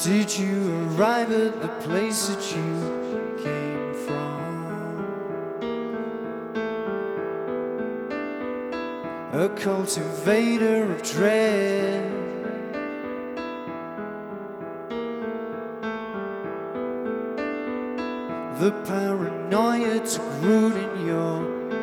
Did you arrive at the place that you came from? A cultivator of dread. The paranoia took root in your